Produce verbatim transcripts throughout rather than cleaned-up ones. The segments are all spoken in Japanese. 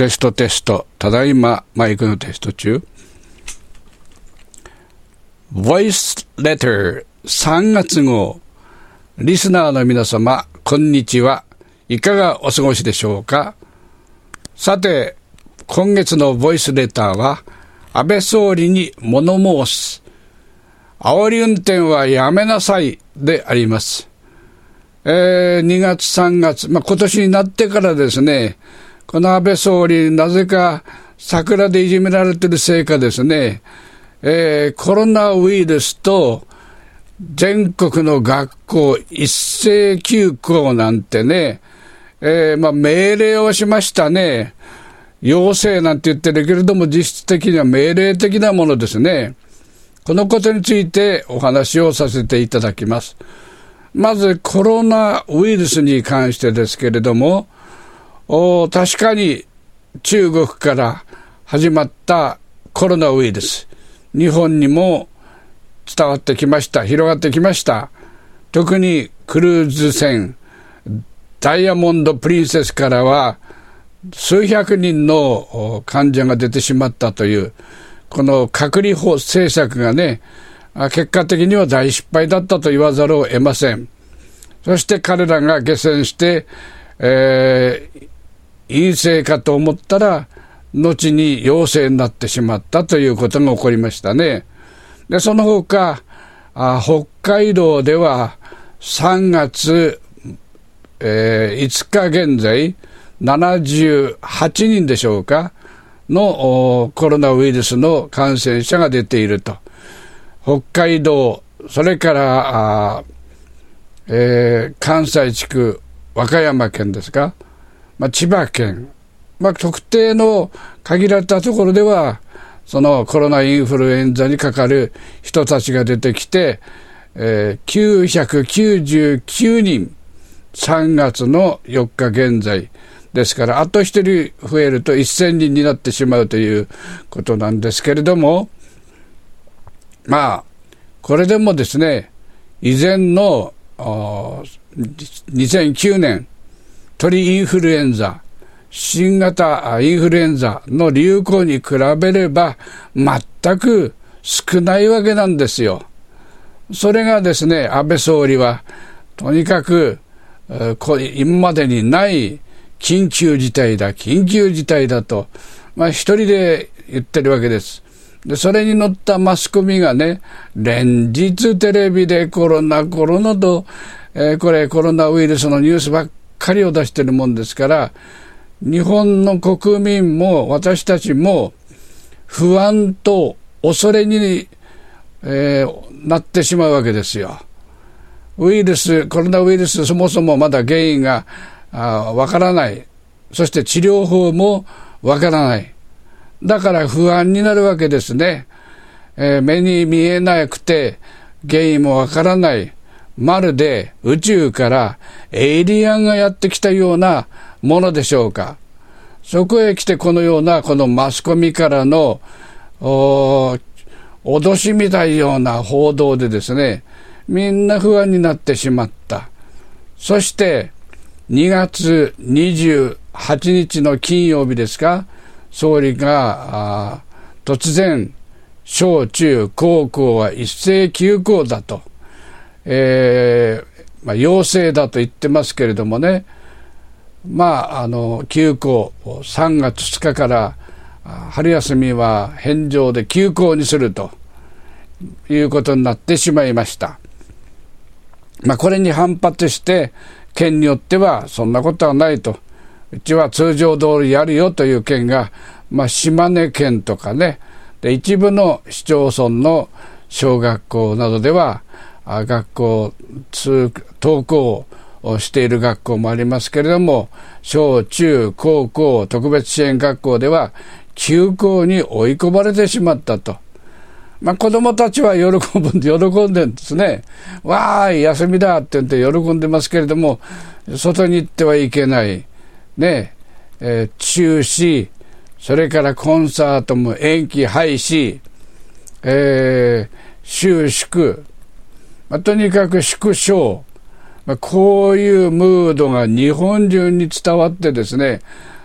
テストテスト。ただいまマイクのテスト中。Voice Letter さんがつ号。リスナーの皆様、こんにちは。いかがお過ごしでしょうか。さて、今月のボイスレターは、安倍総理に物申す。煽り運転はやめなさいであります。えー、にがつさんがつ、まあ、今年になってからですね、この安倍総理、なぜか桜でいじめられているせいかですね、えー、コロナウイルスと全国の学校一斉休校なんてね、えー、まあ命令をしましたね。要請なんて言ってるけれども、実質的には命令的なものですね。このことについてお話をさせていただきます。まずコロナウイルスに関してですけれども、お確かに中国から始まったコロナウイルス、日本にも伝わってきました。広がってきました。特にクルーズ船ダイヤモンドプリンセスからは数百人の患者が出てしまったというこの隔離法政策がね、結果的には大失敗だったと言わざるを得ません。そして彼らが下船して、えー、陰性かと思ったら後に陽性になってしまったということが起こりましたね。でその他あ北海道ではさんがつ、えー、いつか現在ななじゅうはちにんでしょうかのコロナウイルスの感染者が出ていると。北海道、それからあ、えー、関西地区、和歌山県ですか、まあ、千葉県、まあ、特定の限られたところではそのコロナインフルエンザにかかる人たちが出てきて、えー、きゅうひゃくきゅうじゅうきゅうにんさんがつのよっか現在ですから、あとひとり増えるとせんにんになってしまうということなんですけれども、まあこれでもですね、以前のにせんきゅうねん鳥インフルエンザ、新型インフルエンザの流行に比べれば全く少ないわけなんですよ。それがですね、安倍総理はとにかく今までにない緊急事態だ緊急事態だと、まあ、一人で言ってるわけです。でそれに乗ったマスコミがね、連日テレビでコロナコロナと、えー、これコロナウイルスのニュースばっかりを出してるもんですから、日本の国民も私たちも不安と恐れに、えー、なってしまうわけですよ。ウイルス、コロナウイルス、そもそもまだ原因がわからない。そして治療法もわからない。だから不安になるわけですね。えー、目に見えなくて原因もわからない。まるで宇宙からエイリアンがやってきたようなものでしょうか。そこへ来てこのようなこのマスコミからの脅しみたいような報道でですね、みんな不安になってしまった。そしてにがつにじゅうはちにちの金曜日ですか、総理が突然小中高校は一斉休校だと、えーまあ、要請だと言ってますけれどもね、まああの休校さんがつつかから春休みは返上で休校にするということになってしまいました。まあ、これに反発して県によってはそんなことはないと、うちは通常通りやるよという県が、まあ、島根県とかね、で一部の市町村の小学校などでは学校通登校をしている学校もありますけれども、小中高校特別支援学校では休校に追い込まれてしまったと。まあ、子供たちは喜ぶんで喜んでるんですね。わーい休みだって言って喜んでますけれども、外に行ってはいけないね、えー、中止、それからコンサートも延期廃止、えー、収縮、まあ、とにかく縮小、まあ、こういうムードが日本中に伝わってですね、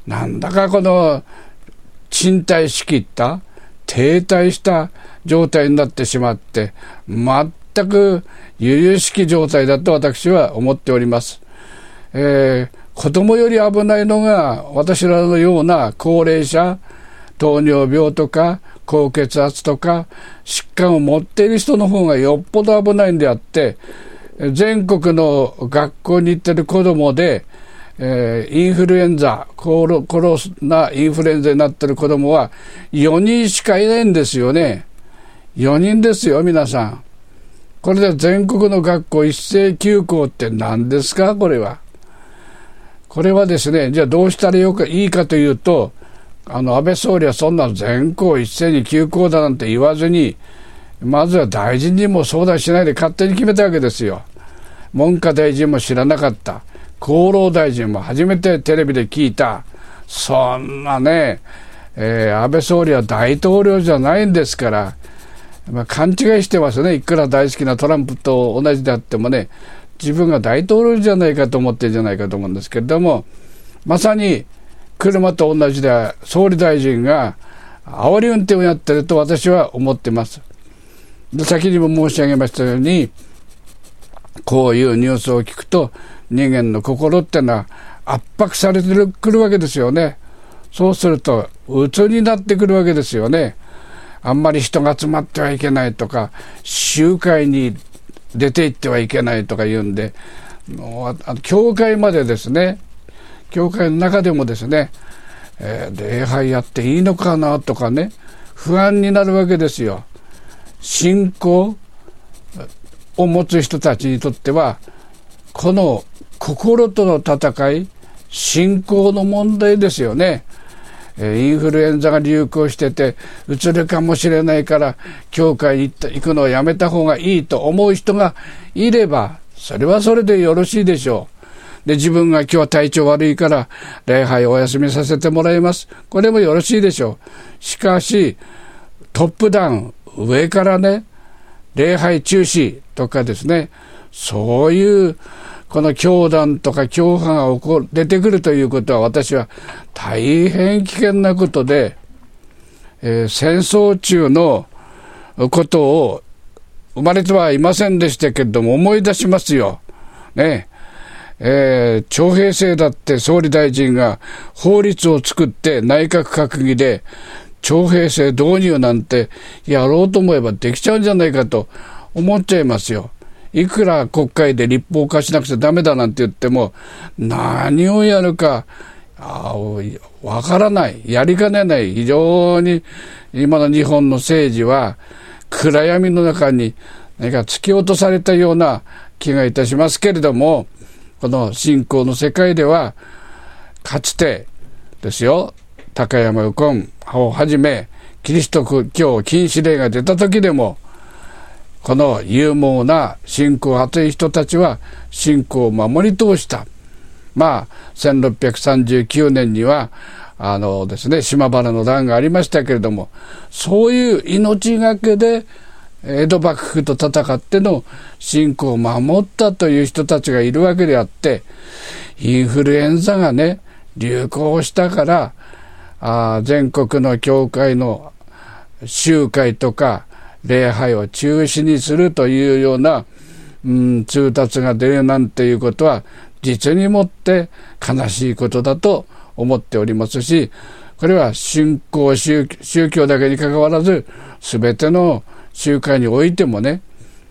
なんだかこの賃貸しきった停滞した状態になってしまって、全く由々しき状態だと私は思っております。えー、子供より危ないのが私らのような高齢者、糖尿病とか高血圧とか疾患を持っている人の方がよっぽど危ないんであって、全国の学校に行ってる子供で、えー、インフルエンザ、コロ、コロナインフルエンザになってる子供はよにんしかいないんですよね。よにんですよ、皆さん。これで全国の学校一斉休校って何ですか、これは。これはですね、じゃあどうしたらよくいいかというと、あの安倍総理はそんな全校一斉に休校だなんて言わずに、まずは大臣にも相談しないで勝手に決めたわけですよ。文科大臣も知らなかった。厚労大臣も初めてテレビで聞いた。そんなね、えー、安倍総理は大統領じゃないんですから、まあ、勘違いしてますね。いくら大好きなトランプと同じであってもね、自分が大統領じゃないかと思ってるんじゃないかと思うんですけれども、まさに車と同じで総理大臣が煽り運転をやってると私は思ってます。で、先にも申し上げましたように、こういうニュースを聞くと人間の心ってのは圧迫されてくるわけですよね。そうすると鬱になってくるわけですよね。あんまり人が集まってはいけないとか、集会に出て行ってはいけないとか言うんで、もう教会までですね、教会の中でもですね、えー、礼拝やっていいのかなとかね、不安になるわけですよ。信仰を持つ人たちにとっては、この心との戦い、信仰の問題ですよね。インフルエンザが流行しててうつるかもしれないから教会に行くのをやめた方がいいと思う人がいれば、それはそれでよろしいでしょう。で、自分が今日は体調悪いから礼拝をお休みさせてもらいます。これもよろしいでしょう。しかしトップダウン、上からね、礼拝中止とかですね、そういうこの教団とか教派が起こる出てくるということは、私は大変危険なことで、えー、戦争中のことを生まれてはいませんでしたけれども思い出しますよ。ねえー、徴兵制だって総理大臣が法律を作って内閣閣議で徴兵制導入なんてやろうと思えばできちゃうんじゃないかと思っちゃいますよ。いくら国会で立法を化しなくちゃダメだなんて言っても、何をやるかわからない、やりかねない。非常に今の日本の政治は暗闇の中に何か突き落とされたような気がいたしますけれども、この信仰の世界ではかつてですよ、高山右近をはじめキリスト教禁止令が出た時でも、この勇猛な信仰熱い人たちは信仰を守り通した。まあせんろっぴゃくさんじゅうきゅうねんにはあのですね、島原の乱がありましたけれども、そういう命がけで江戸幕府と戦っての信仰を守ったという人たちがいるわけであって、インフルエンザがね流行したからあ全国の教会の集会とか礼拝を中止にするというような、うん、通達が出るなんていうことは実にもって悲しいことだと思っておりますし、これは信仰 宗, 宗教だけにかかわらず全ての集会においてもね、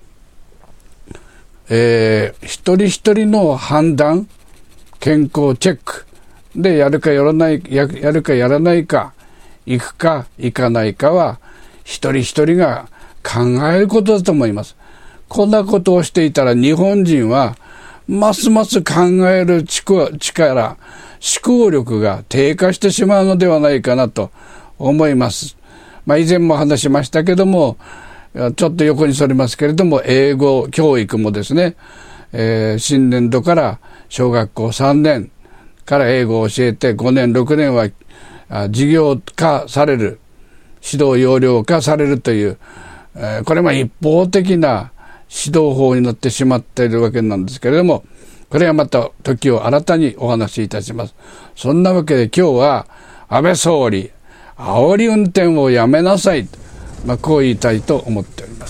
えー、一人一人の判断、健康チェックでやるかやらない や, やるかやらないか、行くか行かないかは一人一人が考えることだと思います。こんなことをしていたら日本人はますます考える力、思考力が低下してしまうのではないかなと思います。まあ以前も話しましたけども、ちょっと横にそれますけれども、英語教育もですね、えー、新年度から小学校さんねんから英語を教えてごねんろくねんは授業化される、指導要領化されるという、これも一方的な指導法になってしまっているわけなんですけれども、 これはまた時を新たにお話しいたします。そんなわけで今日は安倍総理、煽り運転をやめなさい、まあ、こう言いたいと思っております。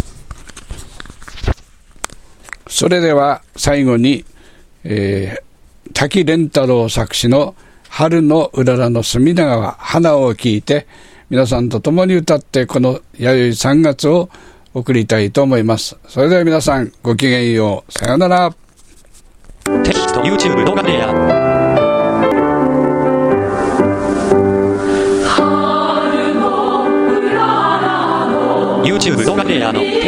それでは最後に、えー、滝廉太郎作詞の春のうららの隅田川花を聞いて、皆さんと共に歌ってこの弥生さんがつを送りたいと思います。それでは皆さんごきげんよう。さようなら。 テキスト YouTube 動画プレイヤー YouTube 動画プレイヤーの